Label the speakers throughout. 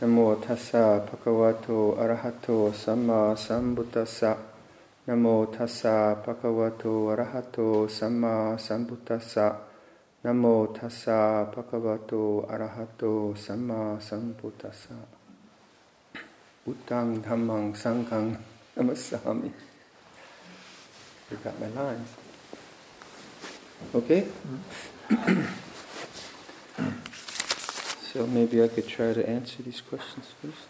Speaker 1: Namo tassa bhagavato arahato samma sambuddhassa. Namo tassa bhagavato arahato samma sambuddhassa. Namo tassa bhagavato arahato samma sambuddhassa. Buddhang dhammang sanghang namassami. Forgot my lines. Okay? So maybe I could try to answer these questions first.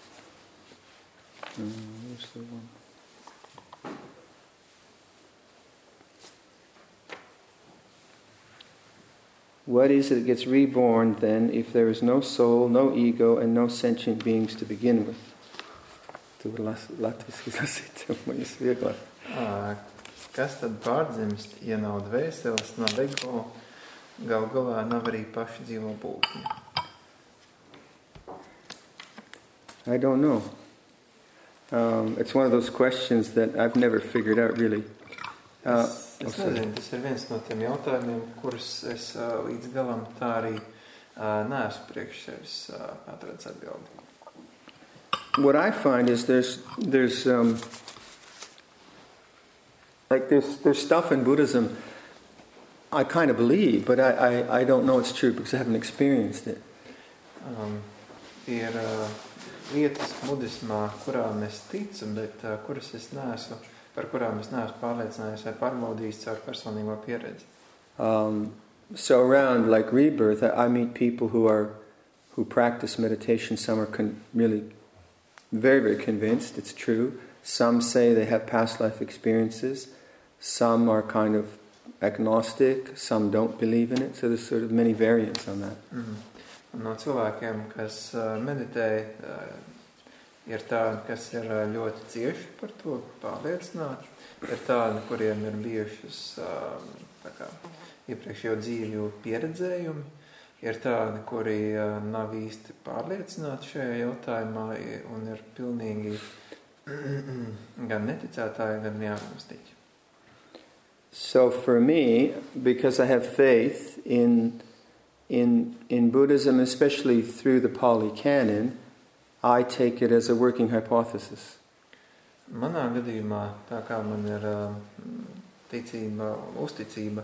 Speaker 1: Where's the one? What is it that gets reborn then if there is no soul, no ego, and no sentient beings to begin with?
Speaker 2: Kas tad pārdzimst, ja nav dvēseles, nav ego, gal galā nav arī paši dzīvo būtņi?
Speaker 1: I don't know. It's one of those questions that I've never figured out really.
Speaker 2: Es nezinu, tas ir viens no tiem jautājumiem, kurus es līdz galam tā arī neesmu priekš sevis atradis atbildi.
Speaker 1: What I find is there's stuff in Buddhism I kind of believe, but I don't know it's true because I haven't experienced it.
Speaker 2: Ir lietas budismā, kurām es ticu, bet kuras es neesmu, par kurām es neesmu pārliecinājies vai pārbaudījis caur personīgo pieredzi.
Speaker 1: So around like rebirth, I meet people who practice meditation. Some are really very, very convinced it's true. Some say they have past life experiences. Some are kind of agnostic. Some don't believe in it. So there's sort of many variants on that.
Speaker 2: No cilvēkiem, kas meditē, ir tādi, kas ir ļoti cieši par to pārliecināti. Ir tādi, kuriem ir bijušas iepriekšējo dzīvju pieredzējumi. Ir tādi, kuri nav īsti pārliecināti šajā jautājumā un ir pilnīgi gan neticētāji, gan neagnostiķi.
Speaker 1: So for me, because I have faith in Buddhism, especially through the Pali Canon, I take it as a working hypothesis.
Speaker 2: Manā gadījumā, tā kā man ir ticība un uzticība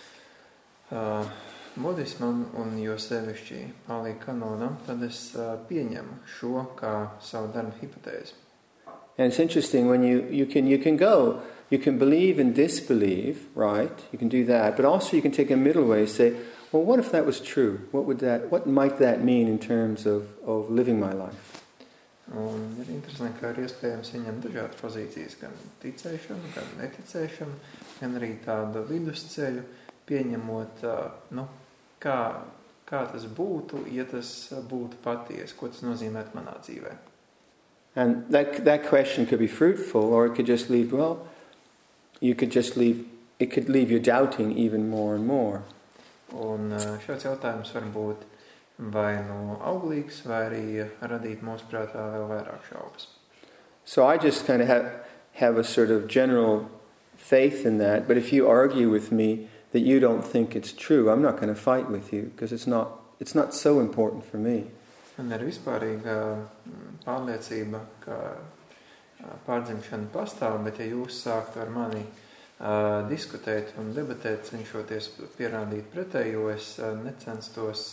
Speaker 2: budismam un jo sevišķi Pali kanonam, tad es pieņemu šo kā savu darbu hipotēzi.
Speaker 1: And it's interesting when you can believe and disbelieve, right? You can do that, but also you can take a middle way and say, well, what if that was true? What might that mean in terms of living my life?
Speaker 2: Un ir interesanti, ka ir iespējams viņam dažādas pozīcijas, gan ticēšana, gan neticēšana, gan arī tādu vidusceļu, pieņemot, kā tas būtu, ja tas būtu patiesi, ko tas nozīmētu manā dzīvē.
Speaker 1: And that question could be fruitful, or it could just leave, it could leave you doubting even more and more.
Speaker 2: Un šāds jautājums var būt vai auglīgs, vai arī radīt mūsu prātā vēl vairāk šaubas.
Speaker 1: So I just kind of have a sort of general faith in that, but if you argue with me that you don't think it's true, I'm not going to fight with you, because it's not so important for me.
Speaker 2: Man ir vispārīga pārliecība, ka pārdzimšana pastāv, bet ja jūs sāktu ar mani diskutēt un debatēt, cenšoties pierādīt pretējo, es necenstos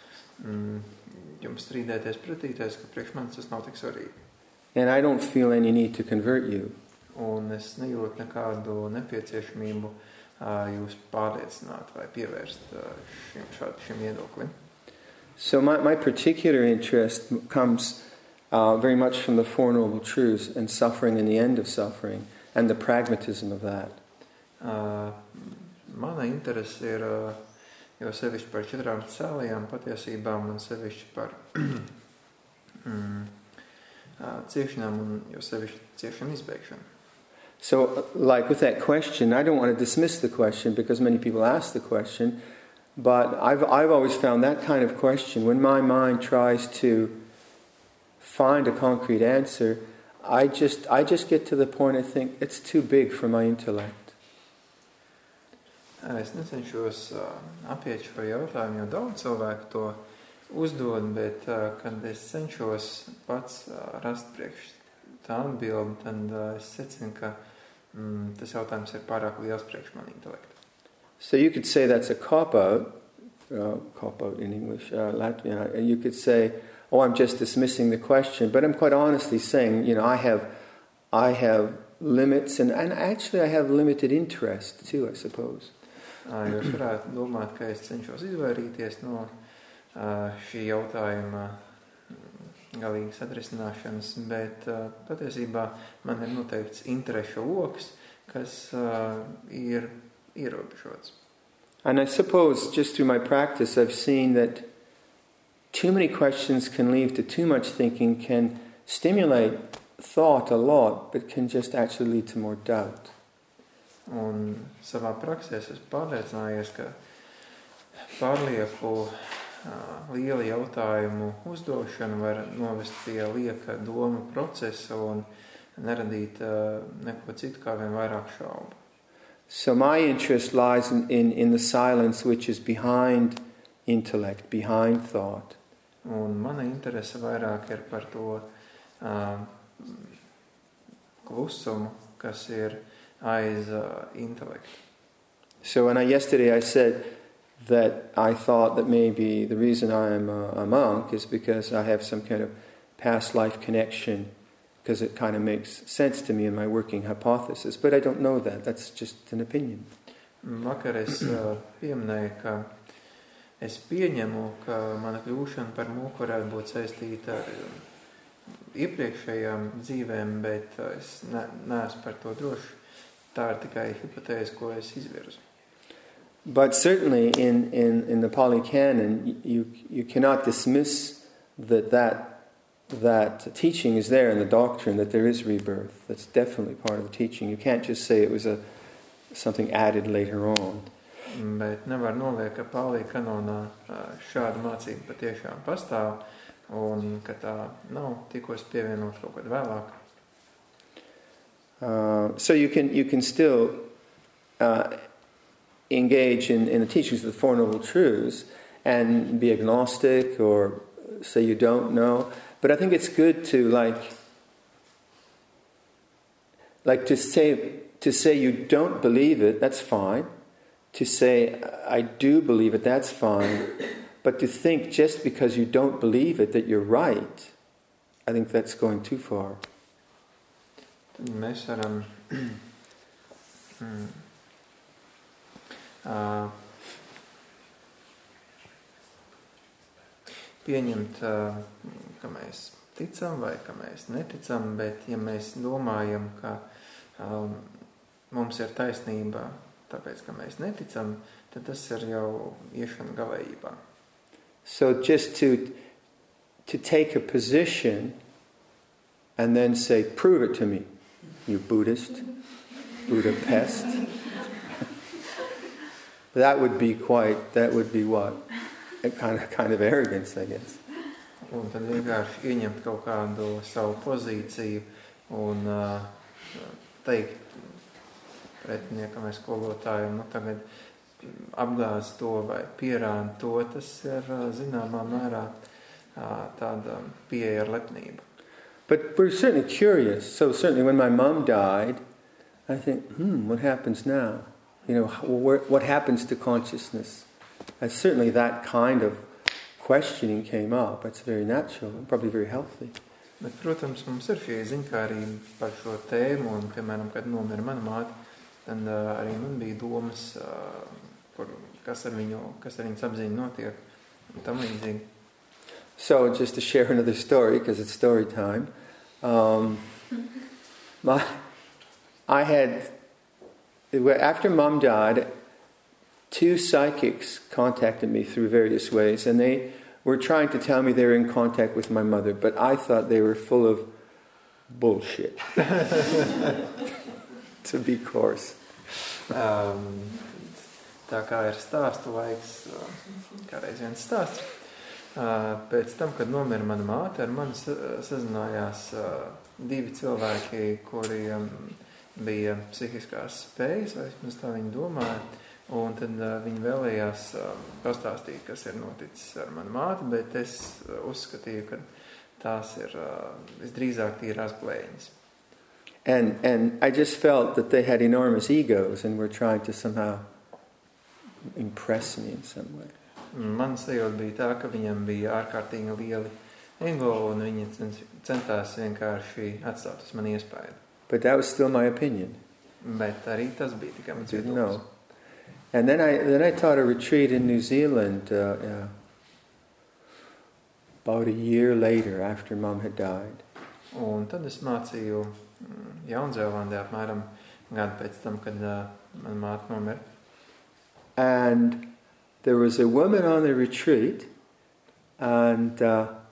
Speaker 2: jums strīdēties pretīties, ka priekš manis tas nav tik svarīgi.
Speaker 1: And I don't feel any need to convert you.
Speaker 2: Un es nejūtu nekādu nepieciešamību jūs pārliecināt vai pievērst šim viedoklim.
Speaker 1: So my particular interest comes very much from the Four Noble Truths and suffering and the end of suffering and the pragmatism of that.
Speaker 2: Mana interese ir jo sevišķi par 4 cēlajām patiesībām un sevišķi par ciešanām un jo sevišķi ciešanu izbeigšanu.
Speaker 1: So, like with that question, I don't want to dismiss the question because many people ask the question, but I've always found that kind of question, when my mind tries to find a concrete answer, I just get to the point I think it's too big for my intellect.
Speaker 2: Es necenšos apiet šo jautājumu, jo daudz cilvēku to uzdod, bet kad es cenšos pats rast priekš tā atbildi, tad es secinu, ka tas jautājums ir pārāk liels priekš man intelektu.
Speaker 1: So you could say that's a cop-out in English, Latvian, and you could say, oh, I'm just dismissing the question, but I'm quite honestly saying, I have limits, and actually I have limited interest too, I suppose.
Speaker 2: Jūs varētu domāt, ka es cenšos izvairīties no šī jautājuma galīgas atrisināšanas, bet patiesībā man ir noteikts interešu loks, kas ir ierobežots.
Speaker 1: And I suppose just through my practice I've seen that too many questions can lead to too much thinking, can stimulate thought a lot, but can just actually lead to more doubt.
Speaker 2: Un savā praksē es pārliecinājies, ka pārlieku liela jautājumu uzdošana var novest pie lieka domu procesa un neradīt neko citu kā vien vairāk šaubu.
Speaker 1: So my interest lies in the silence which is behind intellect, behind thought.
Speaker 2: Un mana interese vairāk ir par to klusumu, kas ir aiz intelektu.
Speaker 1: So yesterday I said that I thought that maybe the reason I am a monk is because I have some kind of past life connection, because it kind of makes sense to me in my working hypothesis, but I don't know that. That's just an opinion.
Speaker 2: Vakar es pieminēju, ka es pieņemu, ka mana kļūšana par mūku varētu būt saistīta ar iepriekšējām dzīvēm, bet es neesmu par to droši. Tā ir tikai hipotēze, ko es izvirzu.
Speaker 1: But certainly in the Pali Canon, you cannot dismiss that teaching is there in the doctrine, that there is rebirth. That's definitely part of the teaching. You can't just say it was something added later on.
Speaker 2: Bet nevar noliekt, ka Pali kanonā šāda mācība patiešām pastāv un ka tā nav tikos pievienot kaut kad vēlāk.
Speaker 1: So you can still engage in the teachings of the Four Noble Truths and be agnostic or say you don't know. But I think it's good to to say you don't believe it, that's fine. To say I do believe it, that's fine. But to think just because you don't believe it that you're right, I think that's going too far.
Speaker 2: Mēs varam pieņemt, ka mēs ticam vai ka mēs neticam, bet ja mēs domājam, ka mums ir taisnība, tāpēc, ka mēs neticam, tad tas ir jau iešana galējībā.
Speaker 1: So just to take a position and then say, prove it to me, you Buddhist, Buddha pest. That would be what? A kind of arrogance, I guess.
Speaker 2: Un tad vienkārši ieņemt kaut kādu savu pozīciju un teikt pretiniekam vai skolotājiem, tagad apgāz to vai pierāda to, tas ir zināmā mērā tāda pieeja ar lepnību.
Speaker 1: But we're certainly curious. So certainly when my mom died, I think, what happens now? What happens to consciousness? And certainly that kind of questioning came up. It's very natural and probably very healthy.
Speaker 2: Bet, protams, mums ir šī ziņkārība par šo tēmu, un, piemēram, kad nomira mana māte, tad arī man bija domas, kas ar viņas apziņu notiek, un tam līdzīgi.
Speaker 1: So, just to share another story, because it's story time, after Mom died, 2 psychics contacted me through various ways, and they were trying to tell me they were in contact with my mother, but I thought they were full of bullshit. To be coarse.
Speaker 2: Tā kā ir stāstu laiks, kādreiz viens stāsts. Pēc tam, kad nomira mana māte, ar mani sazinājās 2 cilvēki, kuriem bija psihiskās spējas, vai vismaz tā viņi domāja, Un tad viņi vēlējās pastāstīt, kas ir noticis ar manu māti, bet es uzskatīju, ka tās ir visdrīzāk tīrās blēņas.
Speaker 1: And I just felt that they had enormous egos and were trying to somehow impress me in some way.
Speaker 2: Man sajūta bija tā, ka viņam bija ārkārtīgi lieli ego un viņi centās vienkārši atstāt uz mani iespēju.
Speaker 1: But that was still my opinion.
Speaker 2: Bet arī tas bija tikai mans
Speaker 1: Didn't
Speaker 2: viedoklis.
Speaker 1: know. And then I taught a retreat in New Zealand about a year later after Mum had died.
Speaker 2: Un tad es mācīju Jaunzēlandē apmēram gadu pēc tam, kad mana māte nomira.
Speaker 1: And there was a woman on the retreat, and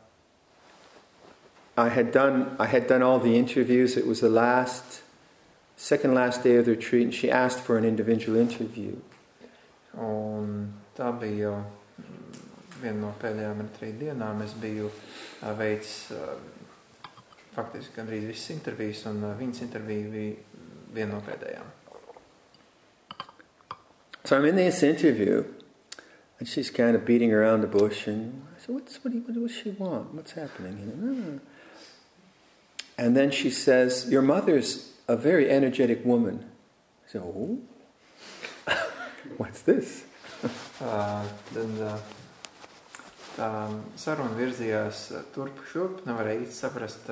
Speaker 1: I had done all the interviews. It was the second last day of the retreat, and she asked for an individual interview.
Speaker 2: Un tā bija jau viena no pēdējām retrīta dienām. Es biju veicis faktiski gandrīz visas intervijas, un viņas intervija bija viena no pēdējām.
Speaker 1: So I'm in this interview, and she's kind of beating around the bush, and I said, what does she want? What's happening here? And then she says, your mother's a very energetic woman. I said, oh? What's this?
Speaker 2: Tad tā saruna virzījās turp šurp, nevarēja īsti saprast,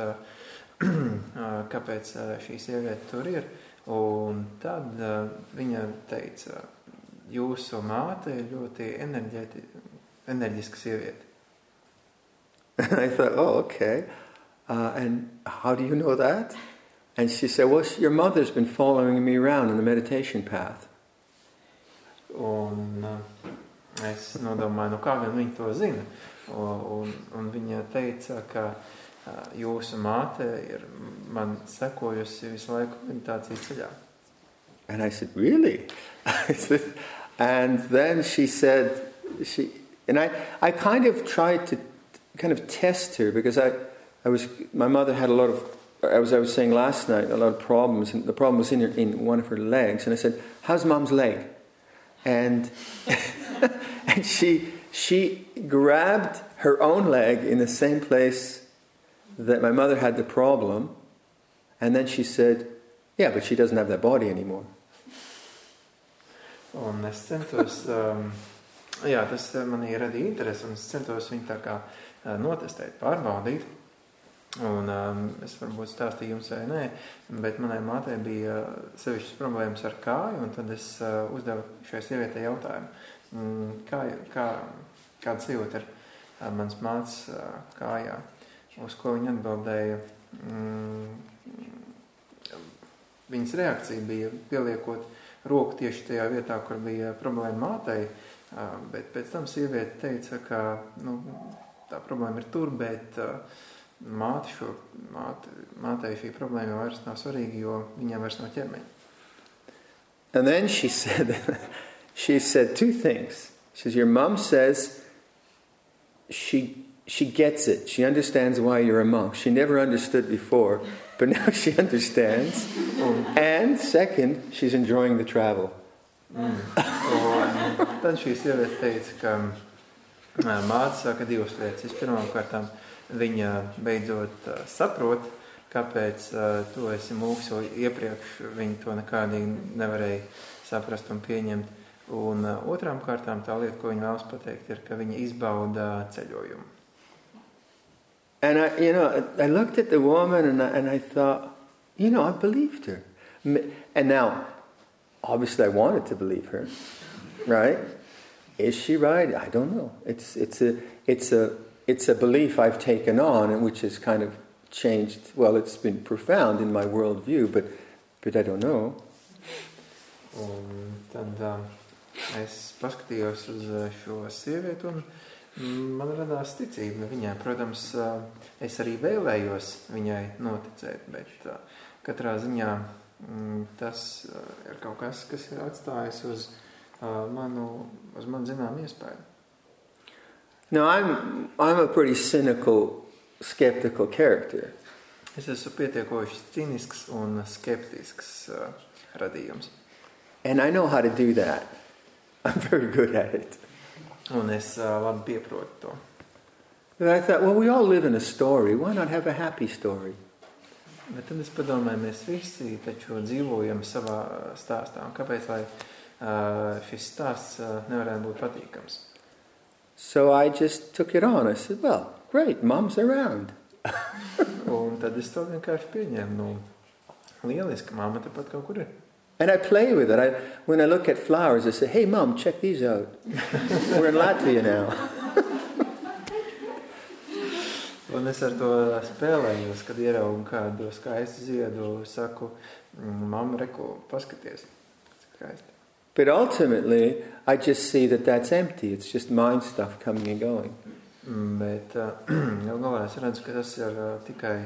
Speaker 2: kāpēc šī sieviete tur ir. Un tad viņa teica, jūsu māte ir ļoti enerģiska sieviete.
Speaker 1: I thought, oh, okay. And how do you know that? And she said, well, your mother's been following me around on the meditation path.
Speaker 2: Un es nodomāju, kā gan viņa to zina. Un viņa teica, ka jūsu māte ir man sekojusi visu laiku meditācijas ceļā.
Speaker 1: And I said, really? And then she said, I kind of tried to kind of test her because my mother had a lot of, as I was saying last night, a lot of problems, and the problem was in one of her legs. And I said, how's Mom's leg? And and she grabbed her own leg in the same place that my mother had the problem, and then she said, yeah, but she doesn't have that body anymore.
Speaker 2: Un es centos, tas manī radīja interesi, un es centos viņu tā kā notestēt, pārbaudīt. Un es varbūt stāstīju jums vai nē, bet manai mātei bija sevišķas problēmas ar kāju, un tad es uzdevu šai sievietei jautājumu, kāda sajūta ir mans mātes kājā, uz ko viņa atbildēja. Viņas reakcija bija pieliekot roku tieši tajā vietā, kur bija problēma mātei, bet pēc tam sieviete teica, ka tā problēma ir tur, bet mātei šī problēma jau vairs nav svarīga, jo viņam vairs nav ķermeņa.
Speaker 1: And then she said two things. She says, your mom says she gets it. She understands why you're a monk. She never understood before, but now she understands. And second, she's enjoying the travel.
Speaker 2: Un tad šī sieviete teica, ka māte saka divas lietas. Pirmkārt, viņa beidzot saprot, kāpēc tu esi mūks, jo iepriekš viņa to nekādīgi nevarēja saprast un pieņemt. Un otrām kārtām tā lieta, ko viņa vēlas pateikt, ir, ka viņa izbauda ceļojumu.
Speaker 1: And I looked at the woman and I thought, I believed her. And now, obviously I wanted to believe her, right? Is she right? I don't know. It's a belief I've taken on, and which has kind of changed. Well, it's been profound in my worldview, but I don't know.
Speaker 2: Un tad es paskatījos uz šo sievieti, un man radās ticība viņai. Protams, es arī vēlējos viņai noticēt, bet katrā ziņā tas ir kaut kas ir atstājis uz manu zinām iespēju.
Speaker 1: Now, I'm a pretty cynical, skeptical character.
Speaker 2: Es esmu pietiekoši cinisks un skeptisks radījums.
Speaker 1: And I know how to do that. I'm very good at it.
Speaker 2: Un es labi pieprotu to.
Speaker 1: But I thought, well, we all live in a story. Why not have a happy story?
Speaker 2: Bet tad es padomāju, mēs visi taču dzīvojam savā stāstā. Un kāpēc lai šis stāsts nevarētu būt patīkams?
Speaker 1: So I just took it on. I said, well, great, Mom's around.
Speaker 2: Un tad es to vienkārši pieņēmu. Nu, lieliski, mamma tepat kaut kur ir.
Speaker 1: And I play with it. When I look at flowers, I say, hey, Mom, check these out. We're in Latvia now.
Speaker 2: Un es ar to spēlējos, kad ieraugu kādu skaistu ziedu, saku, mamma, reku, paskaties. Skaisti.
Speaker 1: But ultimately, I just see that that's empty. It's just mind stuff coming and going.
Speaker 2: Bet galvā es redzu, ka tas ir tikai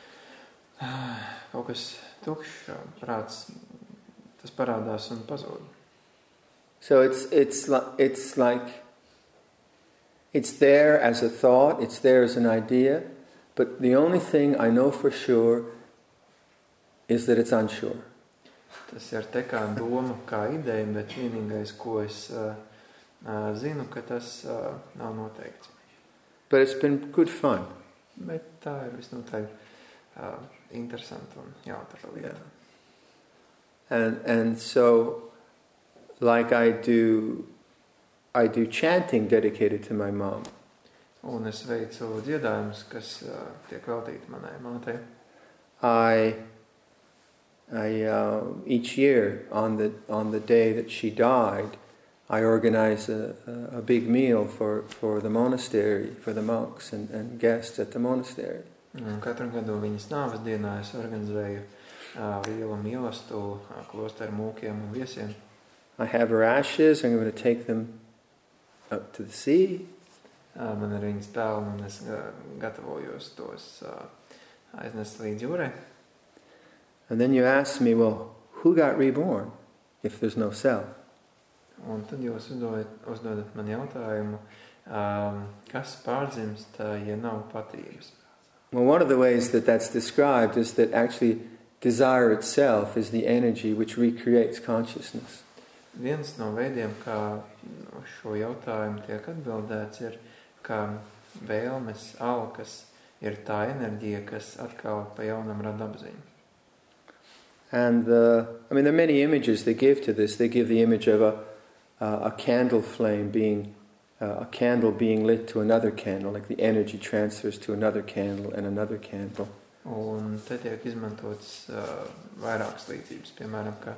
Speaker 2: kaut kas tukšs, prāts, tas parādās un pazūd.
Speaker 1: So it's like it's there as a thought, it's there as an idea, but the only thing I know for sure is that it's unsure.
Speaker 2: Tas ir te kā doma, kā ideja, bet vienīgais, ko es zinu, ka tas nav noteikts.
Speaker 1: But it's been good fun.
Speaker 2: Bet tā ir visnotaļ interesanti un jautra lieta.
Speaker 1: And so, like I do chanting dedicated to my mom.
Speaker 2: Un es veicu dziedājumus, kas tiek veltīti manai mātei. Each
Speaker 1: year on the day that she died, I organize a big meal for the monastery, for the monks and guests at the monastery.
Speaker 2: Un katru gadu viņas nāves dienā es organizēju lielu mīlestību klosteru mūkiem un viesiem.
Speaker 1: I have her ashes. I'm going to take them up to the sea.
Speaker 2: Man ir viņas pelni un es gatavojos tos aiznest līdz jūrai.
Speaker 1: And then you ask me, well, who got reborn if there's no self?
Speaker 2: Un tad jūs uzdodat man jautājumu, kas pārdzimst, ja nav patības?
Speaker 1: Well, one of the ways that that's described is that actually desire itself is the energy which recreates consciousness.
Speaker 2: Viens no veidiem, kā šo jautājumu tiek atbildēts, ir, ka vēlmes, alkas ir tā enerģija, kas atkal pa jaunam rada apziņu.
Speaker 1: And there are many images they give to this. They give the image of a candle flame being a candle being lit to another candle, like the energy transfers to another candle and another candle.
Speaker 2: Un te tiek izmantots vairākas līdzības, piemēram, ka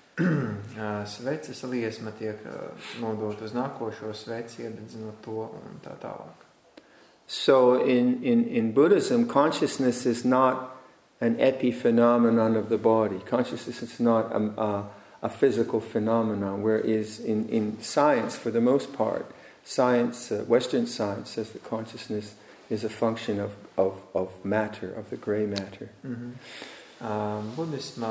Speaker 2: sveces liesma tiek nodot uz nākošo sveci, iededzinot to un tā tālāk.
Speaker 1: So in Buddhism, consciousness is not an epiphenomenon of the body. Consciousness is not a physical phenomenon, whereas in science, for the most part, science, Western science says that consciousness is a function of matter, of the grey matter.
Speaker 2: Budismā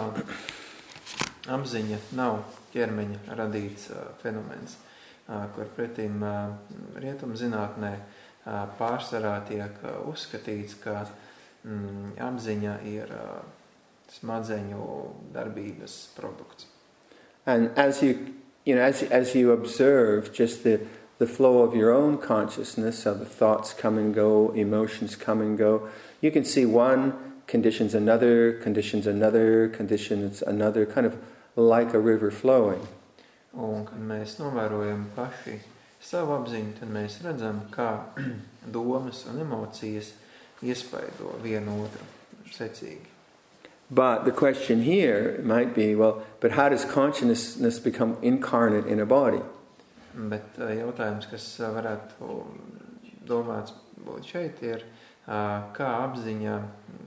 Speaker 2: apziņa nav ķermeņa radīts fenomens, kur pretim rietumzinātnē pārsvarā tiek uzskatīts, ka apziņa ir smadzeņu darbības produkts.
Speaker 1: And as you observe just the flow of your own consciousness, how the thoughts come and go, emotions come and go, you can see one conditions another, conditions another, conditions another, kind of like a river flowing.
Speaker 2: Un, kad mēs novērojam paši savu apziņu, tad mēs redzam, kā domas un emocijas iespaido vienu otru secīgi.
Speaker 1: But the question here might be, well, but how does consciousness become incarnate in a body?
Speaker 2: Bet jautājums, kas varētu domāts būt šeit, ir, kā apziņa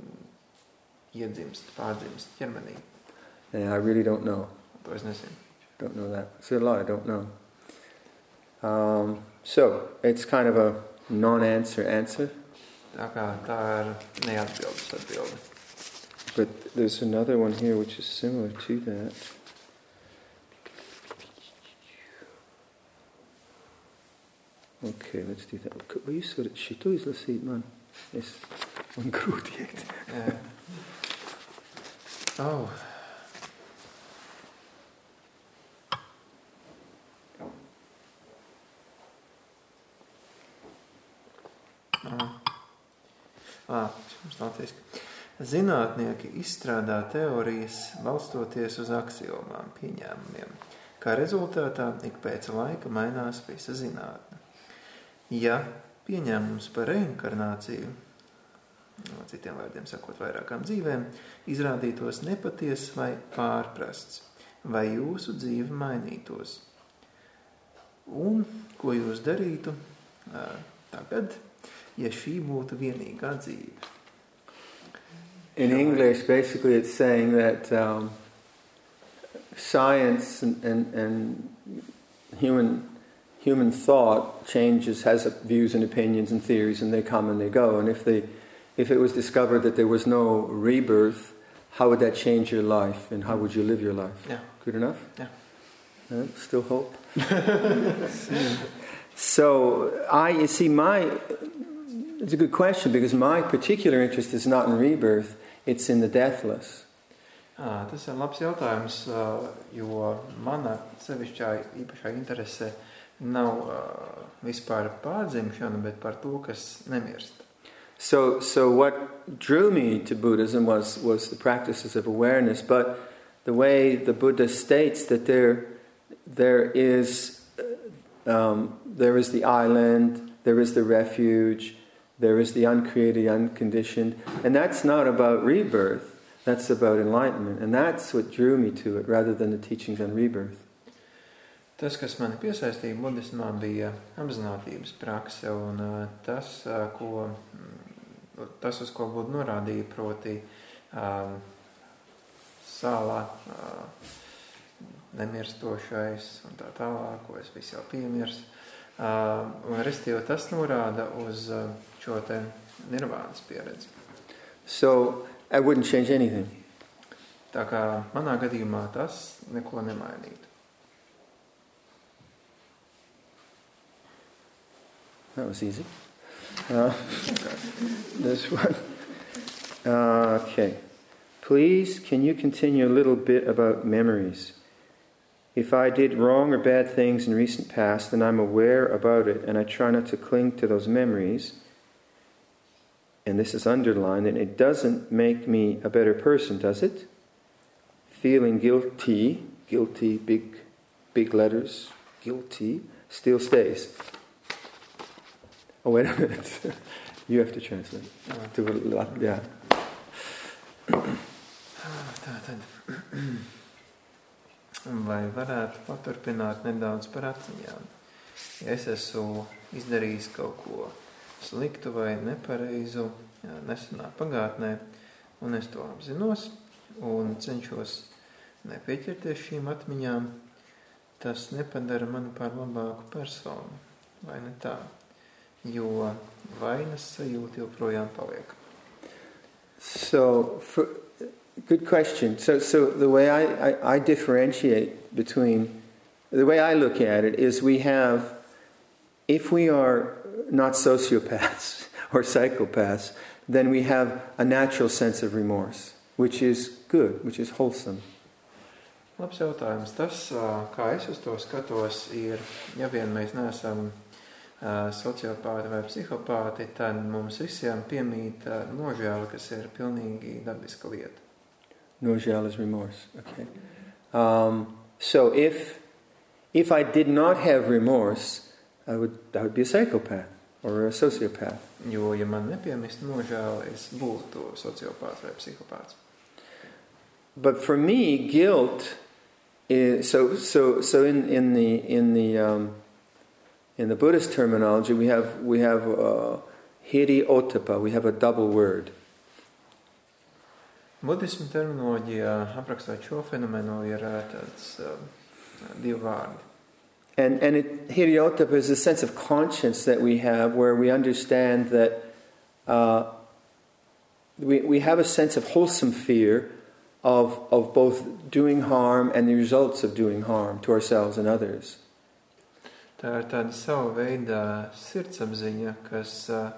Speaker 2: iedzimst, pārdzimst ķermenī.
Speaker 1: And I really don't know.
Speaker 2: To es nezinu.
Speaker 1: Don't know that. It's a lot I don't know. So, it's kind of a non-answer answer.
Speaker 2: Tā kā tā ir neatbildes atbilde.
Speaker 1: But there's another one here which is similar to that. Okay, let's do that. Vai jūs varat šito izlasīt man? Man grūti iet.
Speaker 2: latviski. Zinātnieki izstrādā teorijas balstoties uz aksiomām, pieņēmumiem. Kā rezultātā ik pēc laika mainās visa zinātne. Ja pieņēmums par reinkarnāciju, citiem vārdiem sakot vairākām dzīvēm, izrādītos nepatiess vai pārprasts, vai jūsu dzīve mainītos. Un ko jūs darītu tagad, ja šī būtu vienīgā dzīve?
Speaker 1: In English, basically it's saying that science and human thought changes, has views and opinions and theories, and they come and they go. And if it was discovered that there was no rebirth, how would that change your life, and how would you live your life?
Speaker 2: Yeah.
Speaker 1: Good enough?
Speaker 2: Yeah.
Speaker 1: Still hope? So, it's a good question, because my particular interest is not in rebirth, it's in the deathless.
Speaker 2: Tas ir labs jautājums, jo mana sevišķā īpašā interese nav vispār pārdzimšana, bet par to, kas nemirst.
Speaker 1: So what drew me to Buddhism was the practices of awareness, but the way the Buddha states that there is the island, there is the refuge, there is the uncreated, unconditioned, and that's not about rebirth, that's about enlightenment, and that's what drew me to it, rather than the teachings on rebirth.
Speaker 2: Tas, kas mani piesaistīja budismā, bija apzinātības prakse, un tas, uz ko Buddha norādīja, proti sālā, nemirstošais un tā tālāk, ko es visu jau piemirstu. Un restīvi tas norāda uz šo te nirvānas pieredzi.
Speaker 1: So, I wouldn't change anything.
Speaker 2: Tā kā manā gadījumā tas neko nemainītu.
Speaker 1: That was easy. This one. Okay. Please, can you continue a little bit about memories? If I did wrong or bad things in recent past, then I'm aware about it, and I try not to cling to those memories, and this is underlined, and it doesn't make me a better person, does it? Feeling guilty, big letters, guilty, still stays. Oh, wait a minute. You have to translate. Yeah.
Speaker 2: Tātad. Vai varētu paturpināt nedaudz par atmiņām? Ja es esmu izdarījis kaut ko sliktu vai nepareizu nesenā pagātnē, un es to apzinos un cenšos nepieķerties šīm atmiņām, tas nepadara mani par labāku personu, vai ne tā? Jo vainas sajūta joprojām paliek.
Speaker 1: So, good question. So the way I differentiate between, the way I look at it is we have, if we are not sociopaths or psychopaths, then we have a natural sense of remorse, which is good, which is wholesome.
Speaker 2: Labs jautājums. Tas, kā es uz to skatos, ir, ja vien mēs neesam sociopāti vai psihopāti, tad mums visiem piemīt nožēla, kas ir pilnīgi dabiska lieta.
Speaker 1: Nožēla is remorse. Okay. So if I did not have remorse, I would be a psychopath or a sociopath.
Speaker 2: Jo, ja man nepiemist nožēla, es būtu sociopāts vai psihopāts.
Speaker 1: But for me, guilt is so in the Buddhist terminology, we have hiri ottappa, we have a double word.
Speaker 2: Budismu terminoloģijā aprakstot šo fenomenu ir tāds divi vārdi.
Speaker 1: And hiri ottappa is a sense of conscience that we have, where we understand that we have a sense of wholesome fear of both doing harm and the results of doing harm to ourselves and others.
Speaker 2: Tā ir tāda sava veida sirdsapziņa, kas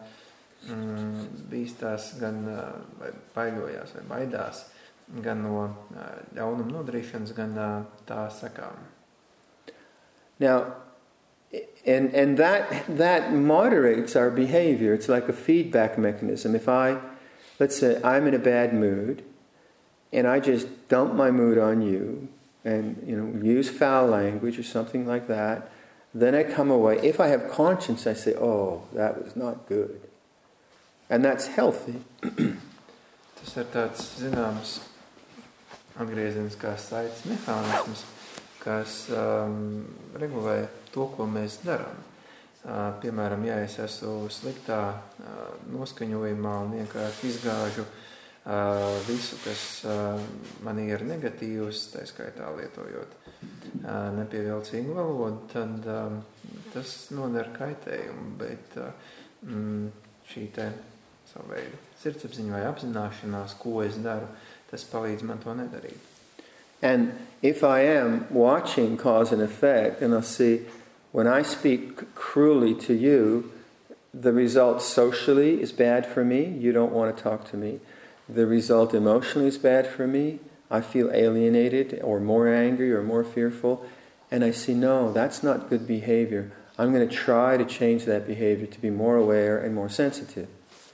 Speaker 2: bīstās gan vai baiļojās vai baidās gan no ļaunuma nodarīšanas, gan tā sekām.
Speaker 1: Now, and that moderates our behavior. It's like a feedback mechanism. let's say I'm in a bad mood, and I just dump my mood on you, and use foul language or something like that, then I come away. If I have conscience, I say, oh, that was not good. And that's healthy.
Speaker 2: Tas ir tāds zināms atgriezeniskās saites mehānisms, kas regulē to, ko mēs darām. Piemēram, ja es esmu sliktā noskaņojumā un vienkārši izgāžu visu, kas manī ir negatīvs, tā skaitā lietojot nepievilcīgu valodu, tad tas nodara kaitējumu, bet šī te savu veidu sirdsapziņa vai apzināšanās, ko es daru, tas palīdz man to nedarīt.
Speaker 1: And if I am watching cause and effect, and I'll see, when I speak cruelly to you, the result socially is bad for me. You don't want to talk to me. The result emotionally is bad for me. I feel alienated or more angry or more fearful. And I see, no, that's not good behavior. I'm going to try to change that behavior to be more aware and more sensitive.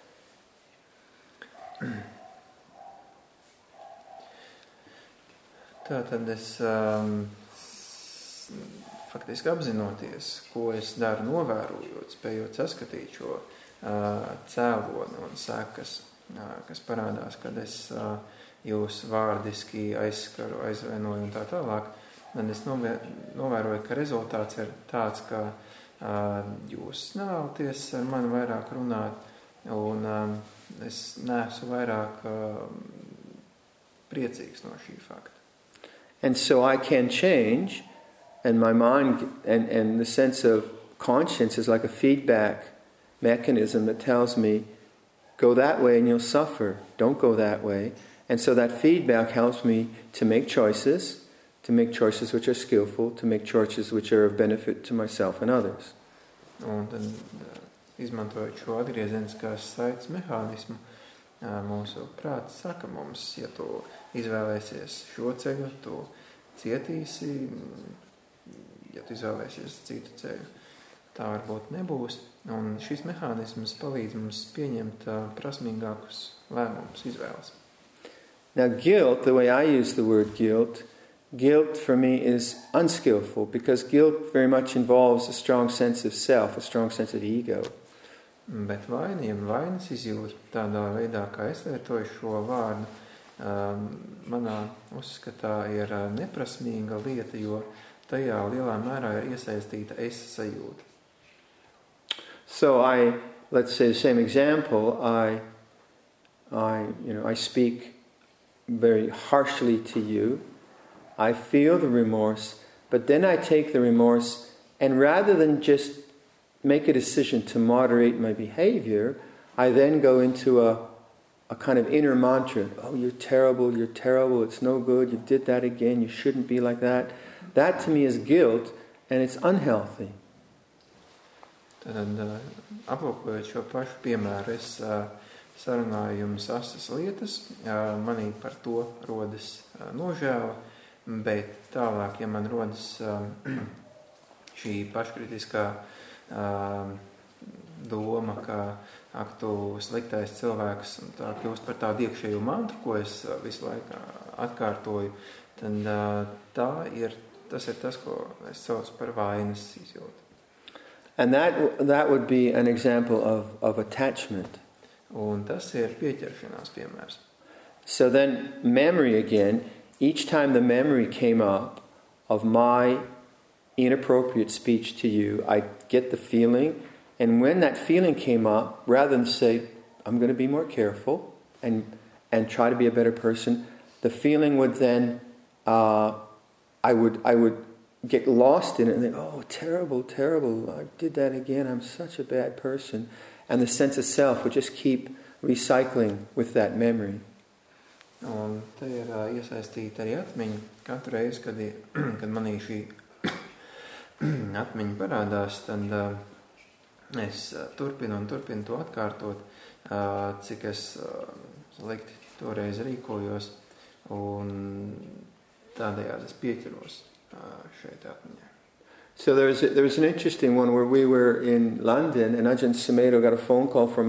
Speaker 2: Tātad es faktiski apzinoties, ko es daru novērojot, spējot saskatīt šo cēloni un sekas, kas parādās, kad es jūs vārdiski aizskaru, aizvainoju un tā tālāk, tad es novēroju, ka rezultāts ir tāds, ka jūs nevēlaties ar mani vairāk runāt, un es neesmu vairāk priecīgs no šī fakta.
Speaker 1: And so I can change, and my mind and the sense of conscience is like a feedback mechanism that tells me, go that way and you'll suffer. Don't go that way. And so that feedback helps me to make choices which are skillful, to make choices which are of benefit to myself and others.
Speaker 2: Un tad, izmantojot šo atgriezeniskās saites mehānismu, mūsu prāts saka mums, ja tu izvēlēsies šo ceļu, tu cietīsi, ja tu izvēlēsies citu ceļu, tā varbūt nebūs. Un šis mehānisms palīdz mums pieņemt prasmīgākus lēmumus, izvēles.
Speaker 1: Now guilt, the way I use the word guilt for me is unskillful, because guilt very much involves a strong sense of self, a strong sense of ego.
Speaker 2: Bet vainas izjūta tādā veidā, kā es lietoju šo vārdu, manā uzskatā ir neprasmīga lieta, jo tajā lielā mērā ir iesaistīta es sajūta.
Speaker 1: So let's say the same example, I speak very harshly to you. I feel the remorse, but then I take the remorse, and rather than just make a decision to moderate my behavior, I then go into a kind of inner mantra. Oh, you're terrible, it's no good, you did that again, you shouldn't be like that. That to me is guilt, and it's unhealthy.
Speaker 2: Tad, aplūkojot šo pašu piemēru, es sarunāju jums asas lietas, manī par to rodas nožēla, bet tālāk, ja man rodas šī paškritiskā doma, ka ak, tu sliktais cilvēks, un tā kļūst par tādu iekšēju mantru, ko es visu laiku atkārtoju, tad tas ir tas, ko es saucu par vainas izjūtu.
Speaker 1: And that would be an example of attachment.
Speaker 2: Un tas ir pieķeršanās piemērs.
Speaker 1: So then memory again, each time the memory came up of my inappropriate speech to you, I get the feeling, and when that feeling came up, rather than say, I'm going to be more careful and try to be a better person, the feeling would then, I would get lost in it and think, oh, terrible, I did that again, I'm such a bad person. And the sense of self would just keep recycling with that memory.
Speaker 2: Un te ir iesaistīta arī atmiņa. Katru reizi, kad manī šī atmiņa parādās, tad es turpinu to atkārtot, cik es slikti toreiz rīkojos, un tādējādi es pieķeros šeit atmiņā.
Speaker 1: So there was an interesting one where we were in London, and Ajahn Sumedho got a phone call from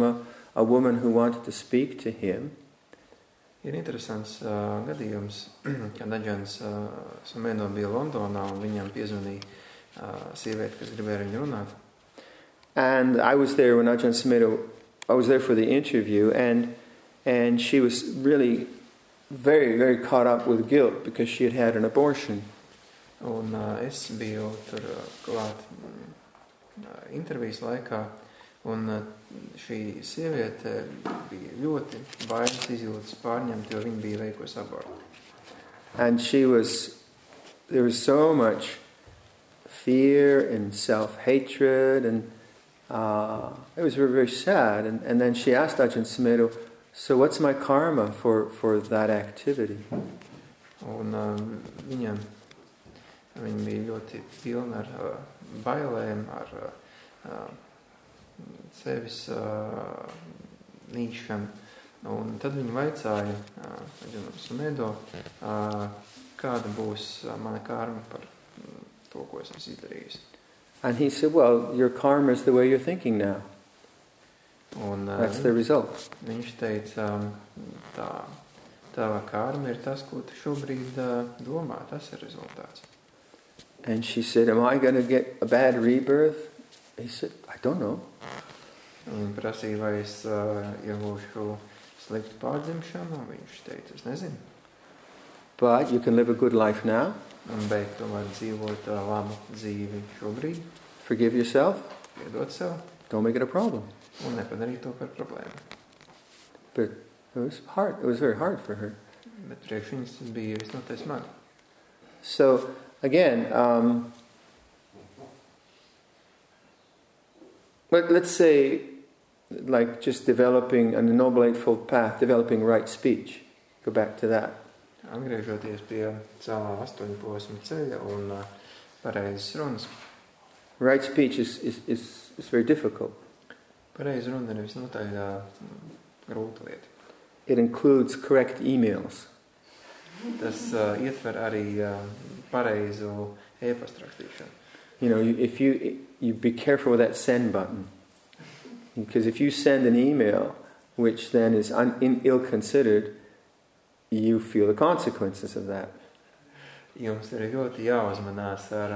Speaker 1: a woman who wanted to speak to him.
Speaker 2: Ir interesants gadījums, kad Ajahns Sumedho bija Londonā un viņam piezvanīja sieviete, kas gribēja viņu runāt.
Speaker 1: And I was there when Ajahn Sumedho, I was there for the interview, and she was really very, very caught up with guilt because she had had an abortion.
Speaker 2: Un es biju tur klāt intervijas laikā, un šī sieviete bija ļoti bailes izjūtas pārņemta, jo viņa bija veikusi abortu.
Speaker 1: And there was so much fear and self-hatred, and it was very, very sad. And then she asked Ajahn Sumedho, so what's my karma for that activity?
Speaker 2: Un viņa bija ļoti pilna ar bailēm, ar sevis nīšanu. Un tad viņa vaicāja Ajahn Sumedho, kāda būs mana karma par to, ko es esmu izdarījis.
Speaker 1: And he said, well, your karma is the way you're thinking now.
Speaker 2: Un,
Speaker 1: that's the result.
Speaker 2: Viņš teica, tava karma ir tas, ko tu šobrīd domā, tas ir rezultāts.
Speaker 1: And she said, am I going to get a bad rebirth? He said, I don't know.
Speaker 2: Viņa prasīja, vai es iegūšu sliktu pārdzimšanu, viņš teica, es nezinu.
Speaker 1: But you can live a good life now.
Speaker 2: Bet tu vari dzīvot labu dzīvi šobrīd.
Speaker 1: Forgive yourself.
Speaker 2: Piedot sev.
Speaker 1: Don't make it a problem.
Speaker 2: Un nepadarīt to par problēmu.
Speaker 1: But it was hard. It was very hard for her.
Speaker 2: Bet priekš viņas tas bija visnotaļ smagi.
Speaker 1: So again, let's say, like just developing a Noble Eightfold Path, developing right speech. Go back to that.
Speaker 2: Atgriežoties pie celā 8 posma ceļa un pareizes runas.
Speaker 1: Right speech is very difficult.
Speaker 2: Pareiza runa ir visnotaļ grūta lieta.
Speaker 1: It includes correct emails.
Speaker 2: Tas ietver arī pareizu e-pasta rakstīšanu.
Speaker 1: You know, if you be careful with that send button. Because if you send an email which then is ill-considered, you feel the consequences of that.
Speaker 2: Jums ir ļoti jāuzmanās ar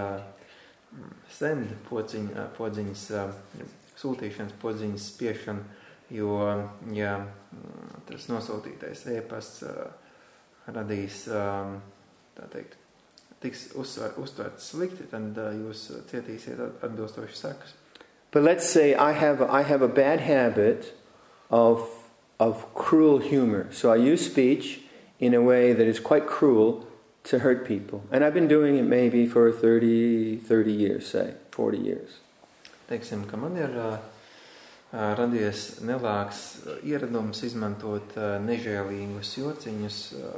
Speaker 2: send podziņas, sūtīšanas podziņas spiešanu, jo, ja tas nosūtītais e-pasts radīs, tā teikt, tiks uztverts slikti, tad jūs cietīsiet atbilstoši sekas.
Speaker 1: But let's say I have a bad habit of cruel humor. So I use speech in a way that is quite cruel to hurt people. And I've been doing it maybe for 30 years, say, 40 years.
Speaker 2: Teiksim, ka man ir radies nelāks ieradums izmantot nežēlīgus jociņus,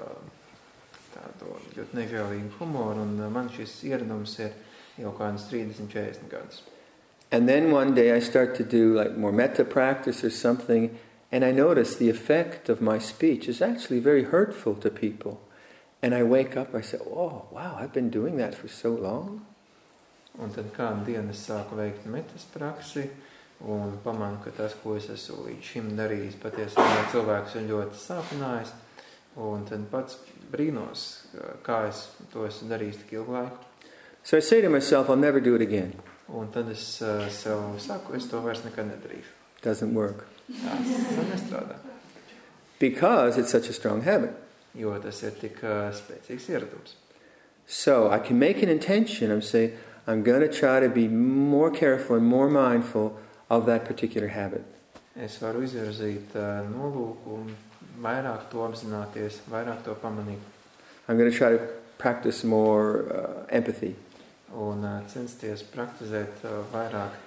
Speaker 2: tādu ļoti nežēlīgu humoru, un man šis ieradums ir jau kādus 30-40 gadus.
Speaker 1: And then one day I start to do like more metta practice or something, and I notice the effect of my speech is actually very hurtful to people. And I wake up, I say, oh, wow, I've been doing that for so long.
Speaker 2: Un tad kādu dienu es sāku veikt metas praksi, un pamanu, ka tas, ko es esmu līdz šim darījis, patiesībā cilvēks ir ļoti sāpinājis, un tad pats brīnos, kā es to esmu darījis tik ilgu laiku.
Speaker 1: So I say to myself, I'll never do it again.
Speaker 2: Un tad es sev saku, es to vairs nekad nedarīšu.
Speaker 1: Doesn't work.
Speaker 2: Tas nestrādā.
Speaker 1: Because it's such a strong habit.
Speaker 2: Jo tas ir tik spēcīgs ieradums.
Speaker 1: So I can make an intention of saying, I'm going to try to be more careful and more mindful of that particular habit.
Speaker 2: Es varu izvirzīt nolūku un vairāk to apzināties, vairāk to pamanīt.
Speaker 1: I'm going to try to practice more empathy.
Speaker 2: Un censties praktizēt vairāk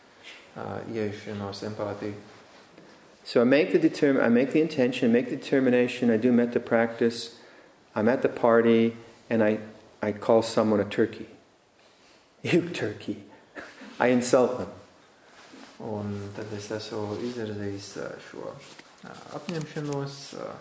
Speaker 2: ieiešanos empātiju.
Speaker 1: So I make the intention, make the determination, I do metta practice, I'm at the party, and I call someone a turkey. You turkey. I insult them.
Speaker 2: Un tad es esmu izvirzījis šo apņemšanos.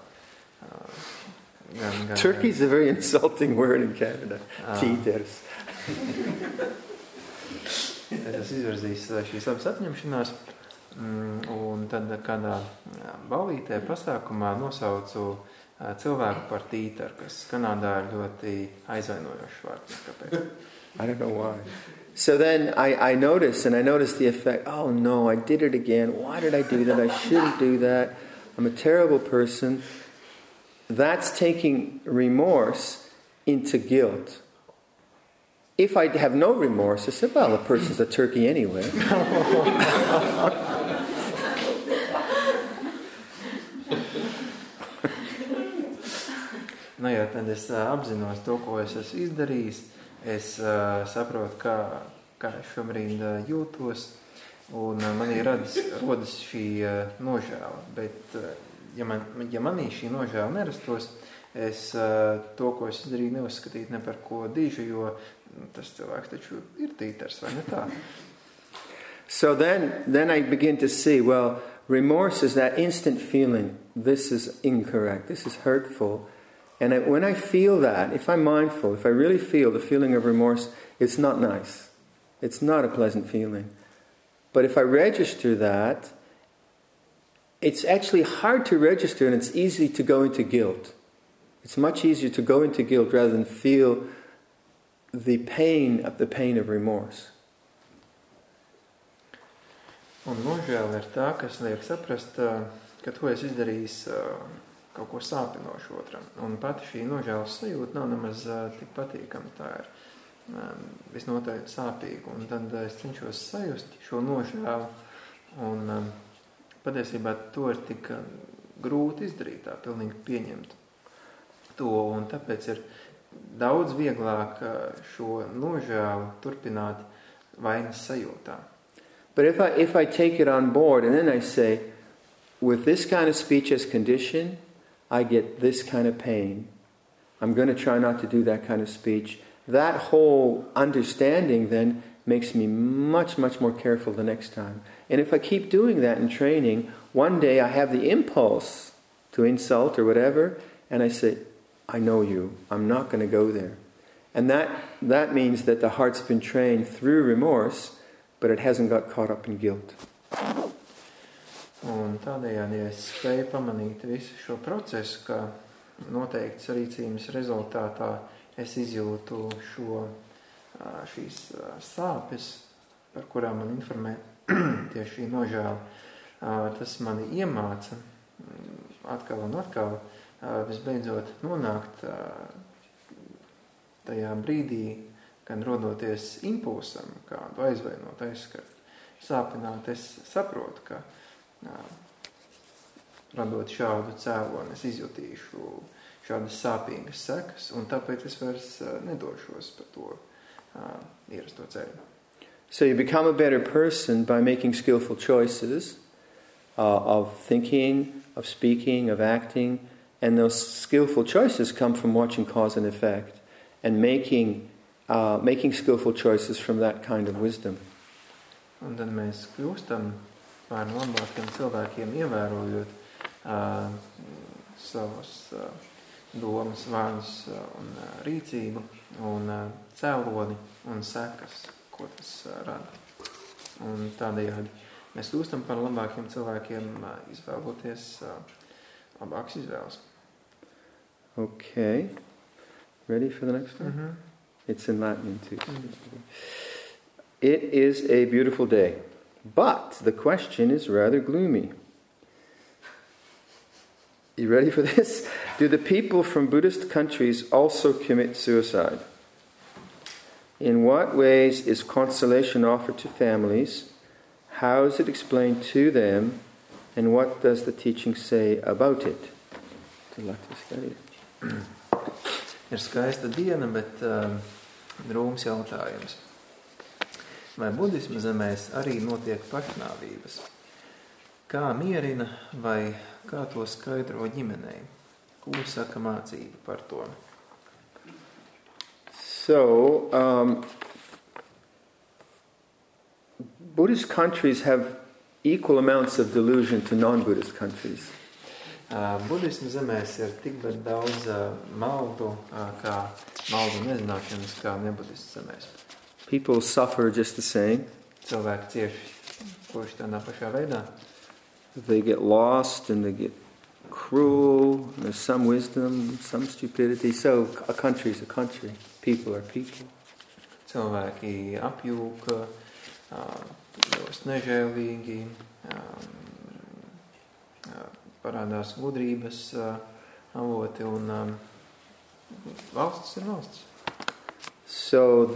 Speaker 1: Turkey is a very insulting word in Canada. Tīters.
Speaker 2: Es esmu izvirzījis šīs abas apņemšanās. Un tad kādā ballītē pasākumā nosaucu cilvēku par tītaru, kas Kanādā ir ļoti aizvainojošs vārds. Kāpēc?
Speaker 1: I don't know why. So then I noticed the effect. Oh no, I did it again. Why did I do that? I shouldn't do that. I'm a terrible person. That's taking remorse into guilt. If I have no remorse, I said, well, the person's a turkey anyway.
Speaker 2: Nu jā, tad es apzinos to, ko es esmu izdarījis. Es saprotu, kā es šobrīd jūtos, un manī rodas šī nožēla. Bet, ja manī šī nožēla nerastos, es to, ko es izdarīju, neuzskatītu ne par ko dīžu, jo tas cilvēks taču ir tītars, vai ne tā?
Speaker 1: So then I begin to see, well, remorse is that instant feeling, this is incorrect, this is hurtful. And when I feel that, if I'm mindful, if I really feel the feeling of remorse, it's not nice. It's not a pleasant feeling. But if I register that, it's actually hard to register and it's easy to go into guilt. It's much easier to go into guilt rather than feel the pain of remorse.
Speaker 2: Un nožēla ir tā, kas liek saprast, ka to es izdarījis kaut ko sāpinošu otram. Un pati šī nožēlas sajūta nav nemaz tik patīkama. Tā ir visnotaļ sāpīga. Un tad es cenšos sajust šo nožēlu. Un patiesībā to ir tik grūti izdarīt, tā pilnīgi pieņemt to. Un tāpēc ir daudz vieglāk šo nožēlu turpināt vainas sajūtā.
Speaker 1: But if I take it on board and then I say, with this kind of speech as condition, I get this kind of pain. I'm going to try not to do that kind of speech. That whole understanding then makes me much, much more careful the next time. And if I keep doing that in training, one day I have the impulse to insult or whatever, and I say, I know you. I'm not going to go there. And that means that the heart's been trained through remorse, but it hasn't got caught up in guilt.
Speaker 2: Un tādējādi es spēju pamanīt visu šo procesu, ka noteikts rīcības rezultātā es izjūtu šīs sāpes, par kurām man informē tieši šī nožēla. Tas mani iemāca atkal un atkal visbeidzot nonākt tajā brīdī, kad rodoties impulsam, kādu aizvainot, aizskart, sāpināt, es saprotu, ka radot šādu cēloni, es izjutīšu šādas sāpīgas sekas, un tāpēc es vairs nedošos par to ierasto ceļu.
Speaker 1: So you become a better person by making skillful choices of thinking, of speaking, of acting, and those skillful choices come from watching cause and effect and making skillful choices from that kind of wisdom.
Speaker 2: Un tad mēs kļūstam par labākiem cilvēkiem, ievērojot savas domas, vārdus un rīcību un cēloni un sekas, ko tas rada. Un tādējādi mēs kļūstam par labākiem cilvēkiem, izvēloties labākas izvēles.
Speaker 1: Okay. Ready for the next one?
Speaker 2: Mm-hmm.
Speaker 1: It's in Latin too. Mm-hmm. It is a beautiful day, but the question is rather gloomy. You ready for this? Do the people from Buddhist countries also commit suicide? In what ways is consolation offered to families? How is it explained to them? And what does the teaching say about it?
Speaker 2: Ir skaista diena, bet drūms jautājums. Vai budisma zemēs arī notiek pašnāvības? Kā mierina vai kā to skaidro ģimenei? Ko saka mācība par to?
Speaker 1: So, Buddhist countries have equal amounts of delusion to non-Buddhist countries.
Speaker 2: Budisma zemēs ir tikpat daudz maldu, kā maldu nezināšanas, kā nebudisma zemēs.
Speaker 1: People suffer just the same.
Speaker 2: Cilvēki cieši Kurš tādā pašā veidā.
Speaker 1: They get lost and they get cruel. There's some wisdom, some stupidity. So a country is a country. People are people.
Speaker 2: Cilvēki apjūka, kļūst nežēlīgi, parādās gudrības avoti un valsts ir valsts.
Speaker 1: So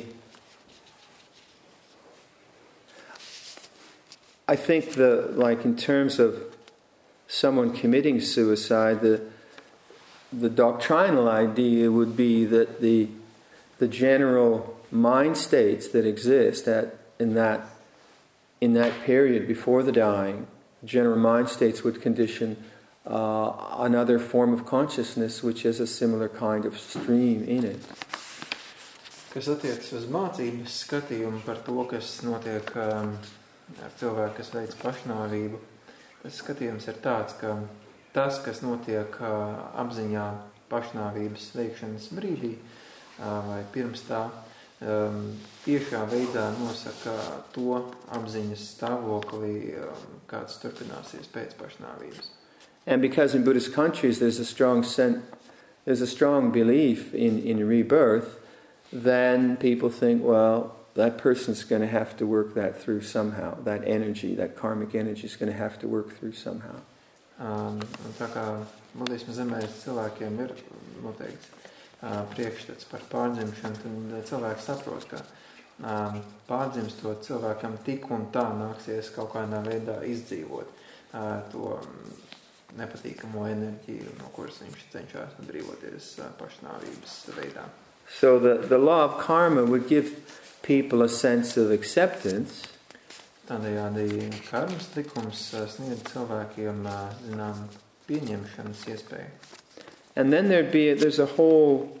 Speaker 1: I think like in terms of someone committing suicide, the doctrinal idea would be that the general mind states that exist in that period before the dying, general mind states would condition another form of consciousness which has a similar kind of stream in it.
Speaker 2: Kas attiecas uz mācības skatījumu par to, kas notiek ar cilvēku, kas veic pašnāvību, tas skatījums ir tāds, ka tas, kas notiek apziņā pašnāvības veikšanas brīdī vai pirms tā, tiešā veidā nosaka to apziņas stāvokli, kāds turpināsies pēc pašnāvības.
Speaker 1: And because in Buddhist countries there's a strong belief in rebirth, then people think, well, that person's going to have to work that through somehow. That energy, that karmic energy is going to have to work through somehow.
Speaker 2: Tā kā budisma zemēs cilvēkiem ir noteikts priekšstats par pārdzimšanu, tad cilvēks saprot, ka pārdzimstot cilvēkam tik un tā nāksies kaut kādā veidā izdzīvot to nepatīkamo enerģiju, no kuras viņš cenšas atbrīvoties pašnāvības veidā.
Speaker 1: So the law of karma would give people a sense of acceptance.
Speaker 2: Tādējādi karmas likums sniedz cilvēkiem zinām pieņemšanas iespēju.
Speaker 1: And then there's a whole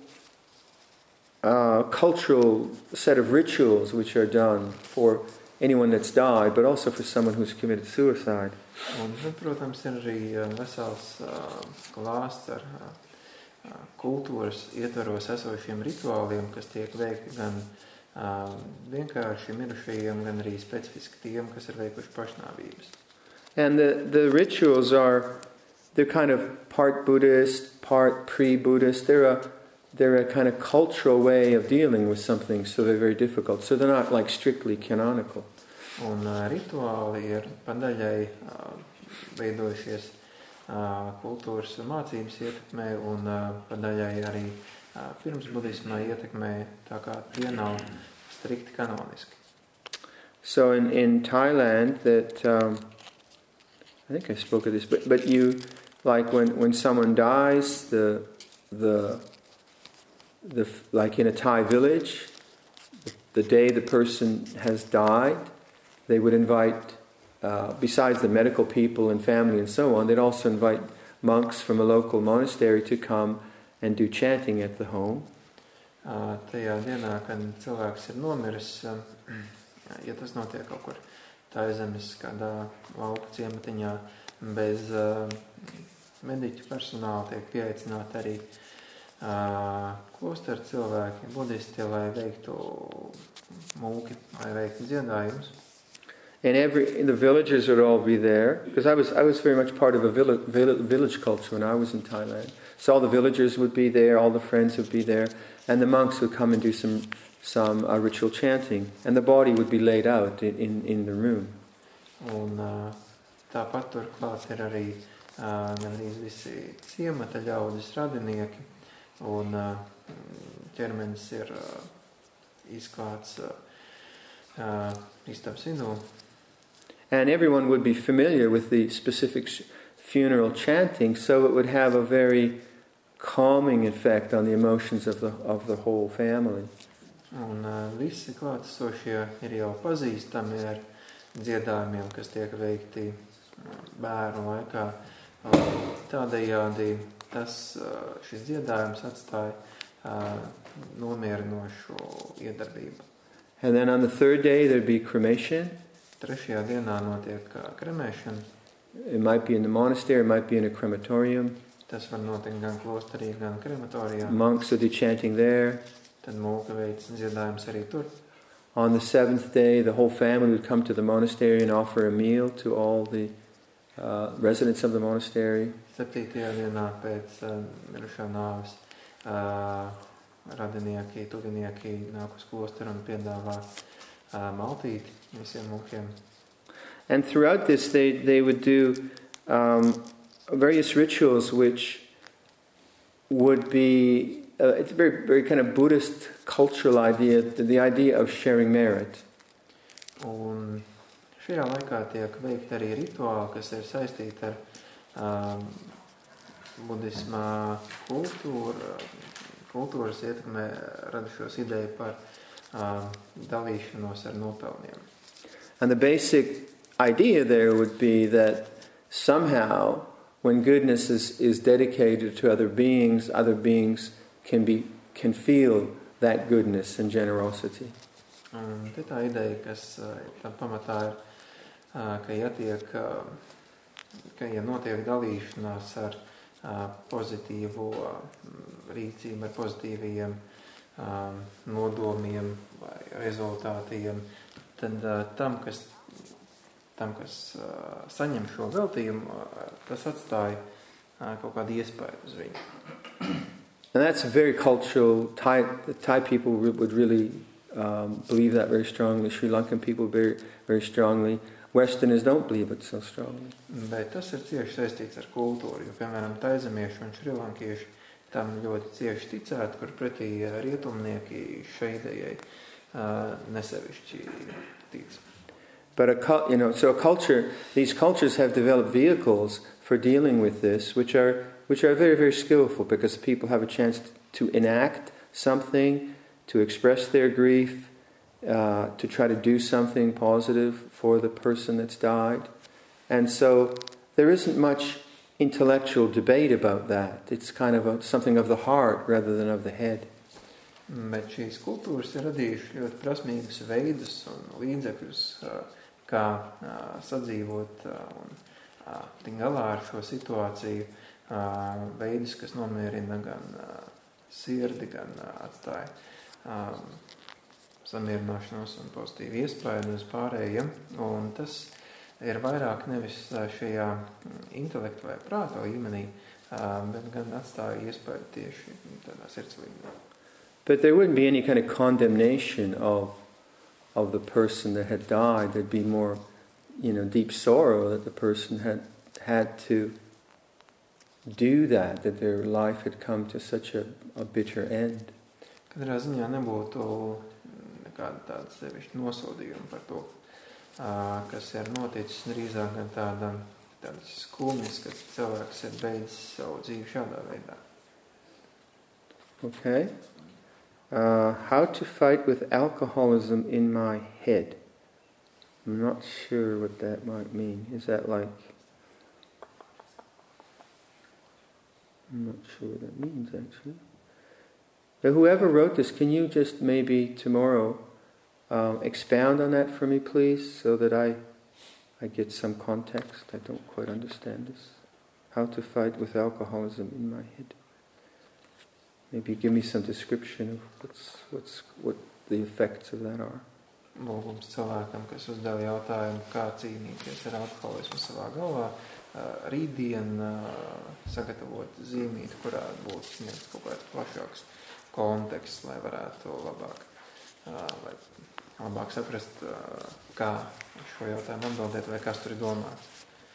Speaker 1: cultural set of rituals which are done for anyone that's died, but also for someone who's committed suicide.
Speaker 2: Un, protams, ir arī vesels klāsts ar kultūras ietvaros esošiem rituāliem, kas tiek veikti gan vienkārši mirušajiem, gan arī specifiski tiem, kas ir veikuši pašnāvības.
Speaker 1: And the rituals they're kind of part Buddhist, part pre-Buddhist. They're a kind of cultural way of dealing with something, so they're very difficult. So they're not like strictly canonical.
Speaker 2: Un rituāli ir padaļai veidojušies kultūras mācības ietekmē un padaļai arī pirms budismā ietekmē, tā kā tie nav strikti kanoniski.
Speaker 1: So in Thailand, that I think I spoke of this, but you like when someone dies, the like in a Thai village, the day the person has died, they would invite, besides the medical people and family and so on, they'd also invite monks from a local monastery to come and do chanting at the home.
Speaker 2: Tajā dienā, kad cilvēks ir nomiris, ja tas notiek kaut kur Taizemes kādā lauku ciematiņā, bez mediķu personāla tiek pieaicināti arī klosteru cilvēki, budisti, lai veiktu mūki, lai veiktu dziedājumus.
Speaker 1: And the villagers would all be there, because I was very much part of a village culture when I was in Thailand. So all the villagers would be there, all the friends would be there, and the monks would come and do some ritual chanting, and the body would be laid out in the room.
Speaker 2: Un tāpat turklāt ir arī gandrīz visi ciemata ļaudis radinieki, un ķermenis ir izklāts istabas vidū.
Speaker 1: And everyone would be familiar with the specific funeral chanting, so it would have a very calming effect on the emotions of the whole family.
Speaker 2: Un visi klātesošie ir jau pazīstami ar dziedājumiem, kas tiek veikti bērnu laikā. Tādējādi šis dziedājums atstāja nomierinošu iedarbību.
Speaker 1: And then on the third day there'd be cremation.
Speaker 2: Trešajā dienā notiek kremēšana.
Speaker 1: It might be in the monastery, it might be in a crematorium.
Speaker 2: Tas var notikt gan klosterī, gan krematorijā.
Speaker 1: Monks would do chanting there.
Speaker 2: Tad mūka veic dziedājums arī tur.
Speaker 1: On the seventh day, the whole family would come to the monastery and offer a meal to all the residents of the monastery.
Speaker 2: 7. dienā pēc mirušā nāves radinieki, tuvinieki nāk uz klosteru un piedāvā maltīti visiem munkiem.
Speaker 1: And throughout this, they would do various rituals which would be it's a very, very kind of Buddhist cultural idea, the idea of sharing merit.
Speaker 2: Un šajā laikā tiek veikti arī rituāli, kas ir saistīti ar budismā kultūras ietekmē radušos ideju par dalīšanos ar nopelniem.
Speaker 1: And the basic idea there would be that somehow when goodness is dedicated to other beings can feel that goodness and generosity.
Speaker 2: Un tā ideja, kas tam pamatā ir, ka notiek dalīšanās ar pozitīvu rīcību, ar pozitīviem nodomiem vai rezultātiem, tad tam, kas saņem šo veltījumu, tas atstāja kaut kādu iespēju uz viņu.
Speaker 1: And that's very cultural. Thai people would really believe that very strongly. Sri Lankan people very, very strongly. Westerners don't believe it so strongly.
Speaker 2: Bet tas ir cieši saistīts ar kultūru, jo, piemēram, taizemieši un šrilankieši tam ļoti cieši ticētu, kur pretī rietumnieki šai idejai nesevišķi tic.
Speaker 1: But these cultures have developed vehicles for dealing with this, which are very, very skillful, because people have a chance to enact something, to express their grief, to try to do something positive for the person that's died. And so there isn't much intellectual debate about that. It's kind of something of the heart rather than of the head.
Speaker 2: Bet šīs kultūras ir radījuši ļoti prasmīgus veidus un līdzekļus, kā sadzīvot un tikt galā ar šo situāciju, veidus, kas nomierina gan sirdi, gan atstāja samierināšanos un pozitīvu iespēju uz pārējiem. Un tas ir vairāk nevis šajā intelektu vai prāta līmenī, bet gan atstāja iespēju tieši tādā sirds līmenī.
Speaker 1: But there wouldn't be any kind of condemnation of the person that had died. There'd be more, deep sorrow that the person had to do that their life had come to such a bitter end.
Speaker 2: Katrā ziņā nebūtu nekāda tāda sevišķa nosodījuma par to, kas ir noticis, drīzāk gan tāds skumjas, ka cilvēks ir beidzis savu dzīvi šādā veidā.
Speaker 1: Okay. How to fight with alcoholism in my head. I'm not sure what that might mean. Is that like... I'm not sure what that means, actually. But whoever wrote this, can you just maybe tomorrow expound on that for me, please, so that I get some context? I don't quite understand this. How to fight with alcoholism in my head. Maybe give me some description of what the effects of that are.
Speaker 2: Lūgums cilvēkam, kas uzdeva jautājumu, kā cīnīties ar alkoholismu savā galvā, rītdien sagatavot zīmīti, kurā būtu sniegts kaut kāds plašāks konteksts, lai varētu labāk saprast, kā šo jautājumu atbildēt vai kas tur ir domāts.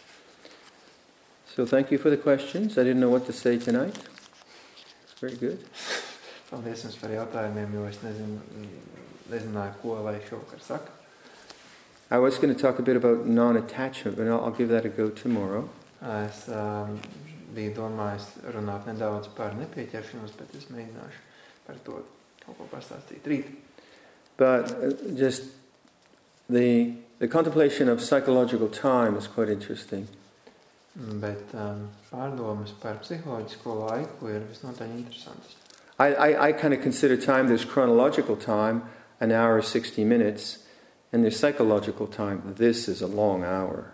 Speaker 1: So thank you for the questions. I didn't know what to say tonight. It's very good.
Speaker 2: Paldies jums par jautājumiem, jo es nezināju, ko lai šovakar saka.
Speaker 1: I was going to talk a bit about non-attachment, but I'll give that a go tomorrow.
Speaker 2: Es biju domājis runāt nedaudz par nepieķeršanos, bet es mēģināšu par to kaut ko pastāstīt rīt.
Speaker 1: But just the contemplation of psychological time is quite interesting.
Speaker 2: Bet pārdomas par psiholoģisko laiku ir visnotaļ interesantas.
Speaker 1: I kind of consider time, there's chronological time, an hour, 60 minutes, and there's psychological time. This is a long hour.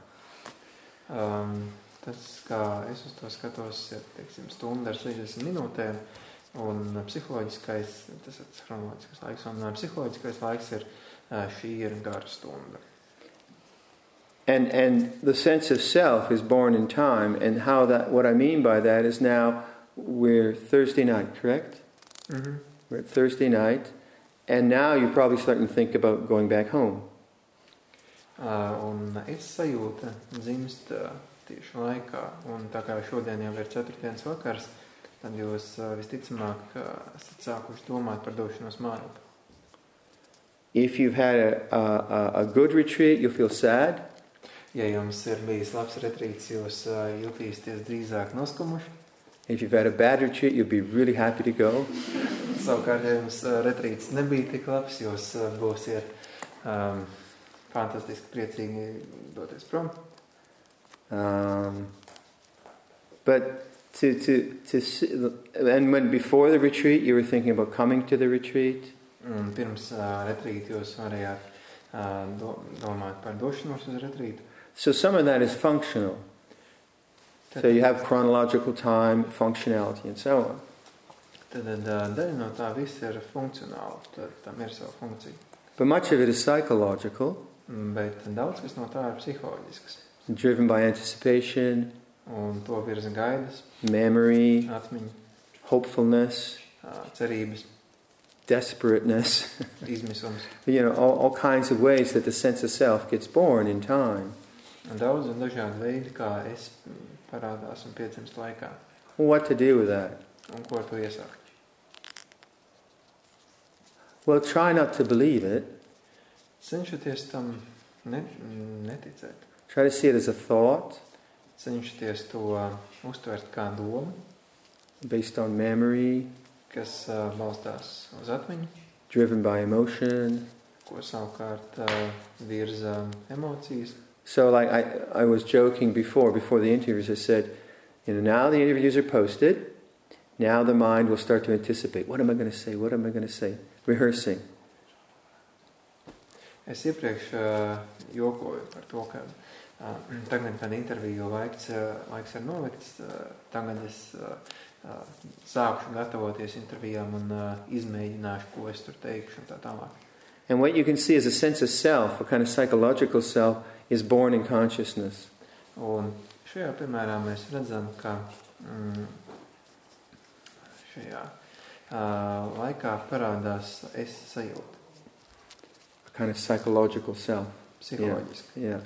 Speaker 2: Tas, kā es uz to skatos, ir, stunda ar 60 minūtēm, Un psiholoģiskais, tas ir chronoloģiskais laiks, un psiholoģiskais laiks ir šī ir gara stunda.
Speaker 1: And the sense of self is born in time, and what I mean by that is now we're Thursday night, correct?
Speaker 2: Mm-hmm.
Speaker 1: We're at Thursday night, and now you're probably starting to think about going back home.
Speaker 2: Un es sajūta dzimst tieši laikā, un tā kā šodien jau ir 4. vakars, tad jūs visticamāk esat sākuši domāt par došanos mājām.
Speaker 1: If you've had a good retreat, you'll feel sad.
Speaker 2: Ja jums ir bijis labs retrīts, jūs jutīsieties drīzāk noskumuši.
Speaker 1: If you've had a bad retreat, you'll be really happy to go.
Speaker 2: Savukārt, ja jums retrīts nebija tik labs, jūs būsiet fantastiski priecīgi doties prom.
Speaker 1: But and when before the retreat, you were thinking about coming to the retreat.
Speaker 2: Pirms retrīta jūs varējāt domāt par došanos uz retrītu.
Speaker 1: So some of that is functional. So you have chronological time, functionality, and so on.
Speaker 2: Tad daļa no tā viss ir funkcionāli, tad tam ir sava funkcija.
Speaker 1: But much of it is psychological.
Speaker 2: Bet daudz kas no tā ir psiholoģisks.
Speaker 1: Driven by anticipation.
Speaker 2: Un to virza gaidas.
Speaker 1: Memory.
Speaker 2: Atmiņa.
Speaker 1: Hopefulness.
Speaker 2: Cerības.
Speaker 1: Desperateness.
Speaker 2: Izmisums.
Speaker 1: All kinds of ways that the sense of self gets born in time.
Speaker 2: Un daudz un dažādi veidi, kā es parādās un piedzimst laikā.
Speaker 1: What to do with that?
Speaker 2: Un ko ar to iesākt?
Speaker 1: Well, try not to believe it.
Speaker 2: Cenšaties tam neticēt.
Speaker 1: Try to see it as a thought.
Speaker 2: Cenšaties to uztvert kā domu.
Speaker 1: Based on memory.
Speaker 2: Kas balstās uz atmiņu.
Speaker 1: Driven by emotion.
Speaker 2: Ko savukārt virza emocijas.
Speaker 1: So like I was joking before the interviews, I said, now the interviews are posted, now the mind will start to anticipate, what am I going to say, what am I going to say, rehearsing.
Speaker 2: Es iepriekš jokoju par to, ka tagad, kad interviju laiks ir nolikts, tagad es sākšu gatavoties intervijām un izmēģināšu, ko es tur teikšu un tā tālāk.
Speaker 1: And what you can see is a sense of self, a kind of psychological self, is born in consciousness.
Speaker 2: Un šajā piemērā mēs redzam, ka šajā laikā parādās es sajūta.
Speaker 1: A kind of psychological self.
Speaker 2: Psiholoģiski.
Speaker 1: Yeah.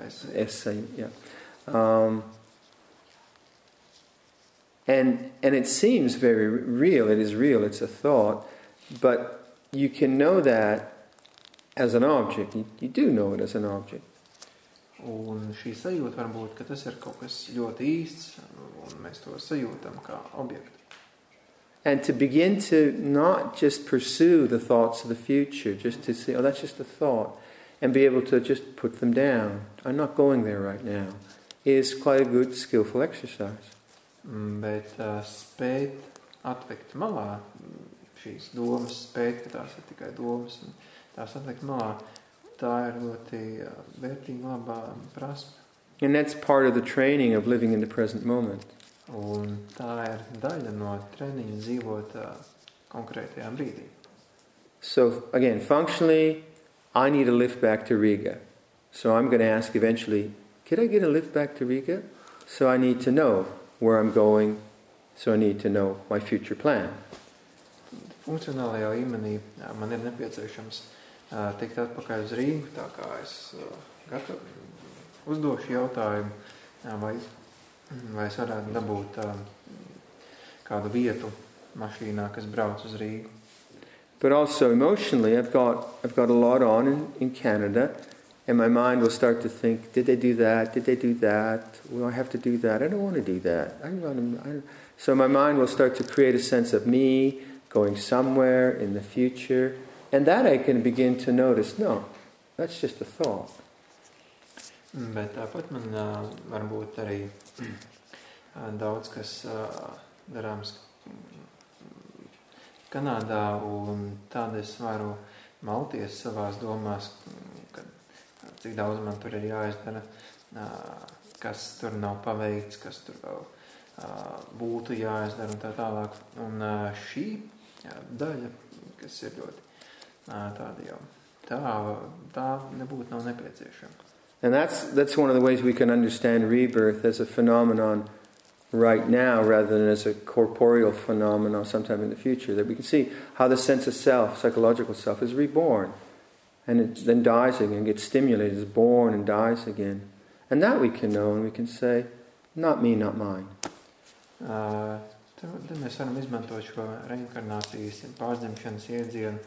Speaker 1: And it seems very real. It is real. It's a thought. But you can know that as an object. You do know it as an object.
Speaker 2: Un šī sajūta var būt, ka tas ir kaut kas ļoti īsts, un mēs to sajūtam kā objektu.
Speaker 1: And to begin to not just pursue the thoughts of the future, just to say, that's just a thought, and be able to just put them down. I'm not going there right now, is quite a good, skillful exercise.
Speaker 2: Bet spēt atlikt malā šīs domas, spēt, ka tās ir tikai domas, un tās atlikt malā, tā ir ļoti vērtīga labā prasme.
Speaker 1: And that's part of the training of living in the present moment.
Speaker 2: Un tā ir daļa no treniņa dzīvot konkrētajā brīdī.
Speaker 1: So again, functionally, I need a lift back to Riga. So I'm going to ask eventually, could I get a lift back to Riga? So I need to know where I'm going. So I need to know my future plan.
Speaker 2: Funkcionālajā līmenī man ir nepieciešams tikt atpakaļ uz Rīgu, tā kā es uzdošu jautājumu, vai es varētu dabūt kādu vietu mašīnā, kas brauc uz Rīgu.
Speaker 1: But also emotionally, I've got a lot on in Canada, and my mind will start to think, did they do that? Did they do that? Well, I have to do that. I don't want to do that. So my mind will start to create a sense of me going somewhere in the future. And that I can begin to notice, no, that's just a thought.
Speaker 2: Bet tāpat man varbūt arī daudz kas darāms Kanādā, un tad es varu malties savās domās, cik daudz man tur ir jāizdara, kas tur nav paveikts, kas tur vēl būtu jāizdara un tā tālāk. Un šī daļa, kas ir ļoti tāda jau. Tā nebūtu nav nepieciešama.
Speaker 1: And that's one of the ways we can understand rebirth as a phenomenon right now rather than as a corporeal phenomenon sometime in the future. That we can see how the sense of self, psychological self, is reborn and it then dies again, gets stimulated, is born and dies again. And that we can know and we can say, not me, not mine.
Speaker 2: Tad mēs varam izmantot šo reinkarnācijas pārdzimšanas iedzienu.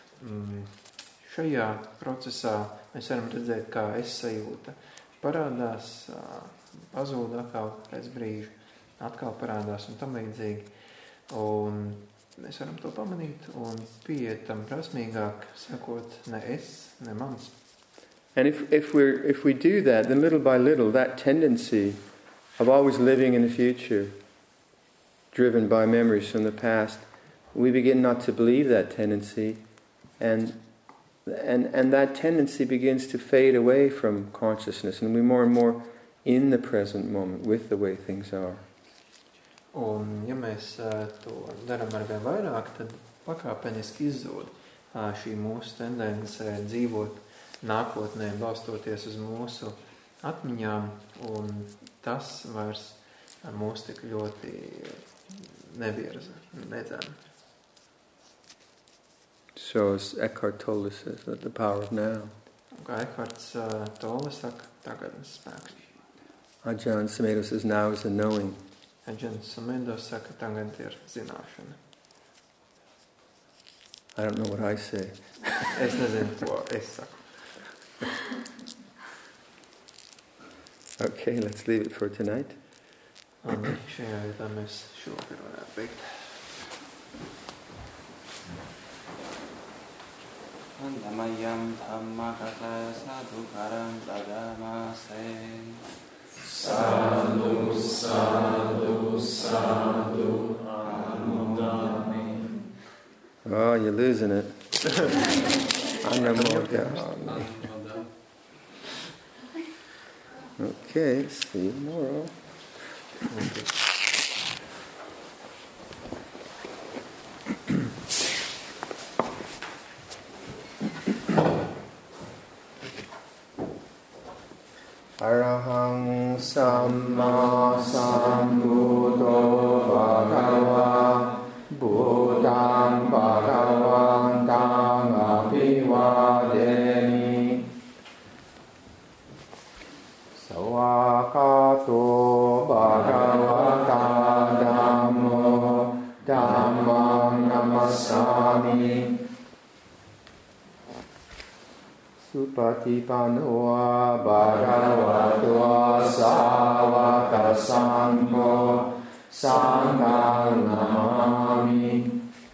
Speaker 2: Šajā procesā mēs varam redzēt, kā es sajūta parādās, pazūd atkal pēc brīža, atkal parādās un tam līdzīgi. Un mēs varam to pamanīt un pieiet tam prasmīgāk, sakot, ne es, ne mans.
Speaker 1: And if we do that, then little by little, that tendency of always living in the future, driven by memories from the past, we begin not to believe that tendency, and that tendency begins to fade away from consciousness, and we're more and more in the present moment with the way things are.
Speaker 2: Un, ja mēs to darām ar vien vairāk, tad pakāpeniski izzūd šī mūsu tendence dzīvot nākotnē, balstoties uz mūsu atmiņām, un tas vairs mūs tik ļoti nevirza, nedzēna.
Speaker 1: So as Eckhart Tolle says, that the power of now.
Speaker 2: Kā Ekharts Tolle saka, tagadnes spēks.
Speaker 1: Ajahn Sumedho says, now is the knowing.
Speaker 2: Ajahn Sumedho saka, tagad ir zināšana.
Speaker 1: I don't know what I say.
Speaker 2: Es nezinu, ko es saku.
Speaker 1: Okay, let's leave it for tonight.
Speaker 2: Šajā vietā mēs šovakar varētu beigt.
Speaker 3: Andamayam dhammakata sadhukaram pradamase.
Speaker 4: Sadhu, sadhu, sadhu, anumodami.
Speaker 1: Oh, you're losing it. Anumodami. Okay, see you tomorrow. Arahang Samma Sambuddho Bhagava Buddhang Bhagavantang Abhivademi Sawakato Bhagavata Dhammo Dhammam Namassami Supatipanoa Bhagavato Savaka Sangho Sanghang Namami